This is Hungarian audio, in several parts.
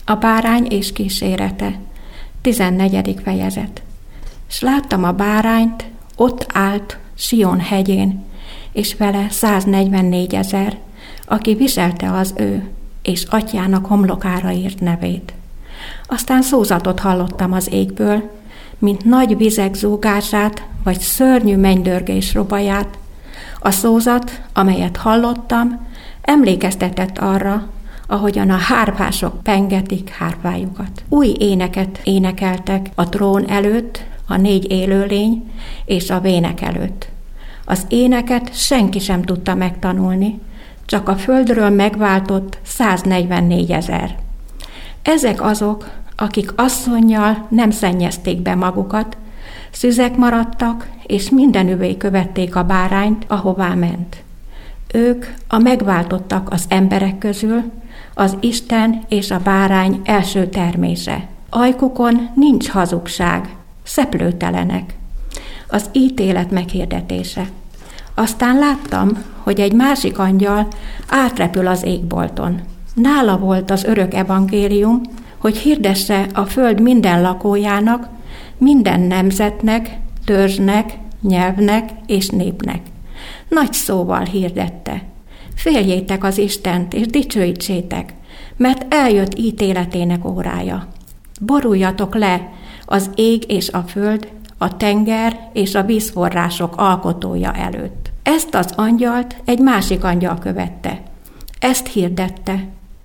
A bárány és kísérete. 14. fejezet. S láttam a bárányt, ott állt Sion hegyén, és vele 144 000, aki viselte az ő, és atyának homlokára írt nevét. Aztán szózatot hallottam az égből, mint nagy vizek zúgását, vagy szörnyű mennydörgés robaját. A szózat, amelyet hallottam, emlékeztetett arra, ahogyan a hárpások pengetik hárpájukat. Új éneket énekeltek a trón előtt, a 4 élőlény és a vének előtt. Az éneket senki sem tudta megtanulni, csak a földről megváltott 144 000. Ezek azok, akik asszonnyal nem szennyezték be magukat, szüzek maradtak, és mindenüvé követték a bárányt, ahová ment. Ők a megváltottak az emberek közül, az Isten és a bárány első termése. Ajkukon nincs hazugság, szeplőtelenek. Az ítélet meghirdetése. Aztán láttam, hogy egy másik angyal átrepül az égbolton. Nála volt az örök evangélium, hogy hirdesse a föld minden lakójának, minden nemzetnek, törzsnek, nyelvnek és népnek. Nagy szóval hirdette. Féljétek az Istent, és dicsőítsétek, mert eljött ítéletének órája. Boruljatok le az ég és a föld, a tenger és a vízforrások alkotója előtt. Ezt az angyalt egy másik angyal követte. Ezt hirdette.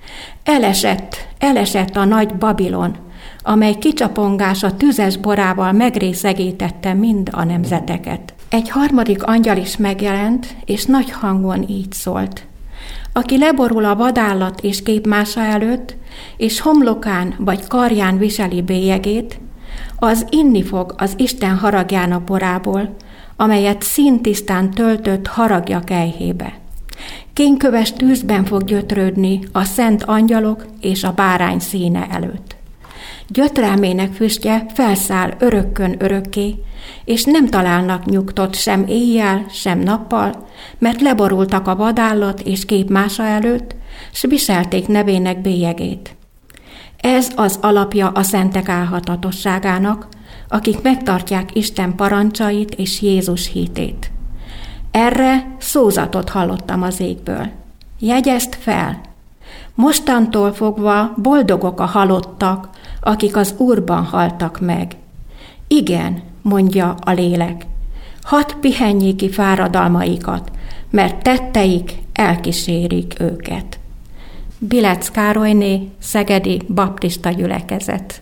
Elesett a nagy Babilon, amely kicsapongása tüzes borával megrészegítette mind a nemzeteket. Egy harmadik angyal is megjelent, és nagy hangon így szólt. Aki leborul a vadállat és képmása előtt, és homlokán vagy karján viseli bélyegét, az inni fog az Isten haragjának borából, amelyet színtisztán töltött haragja kelyhébe. Kénköves tűzben fog gyötrődni a szent angyalok és a bárány színe előtt. Gyötrelmének füstje felszáll örökkön örökké, és nem találnak nyugtot sem éjjel, sem nappal, mert leborultak a vadállat és képmása előtt, s viselték nevének bélyegét. Ez az alapja a szentek álhatatosságának, akik megtartják Isten parancsait és Jézus hitét. Erre szózatot hallottam az égből. Jegyezd fel! Mostantól fogva boldogok a halottak, akik az Úrban haltak meg. Igen, mondja a lélek, hadd pihenjék ki fáradalmaikat, mert tetteik elkísérik őket. Bilec Károlyné, Szegedi Baptista Gyülekezet.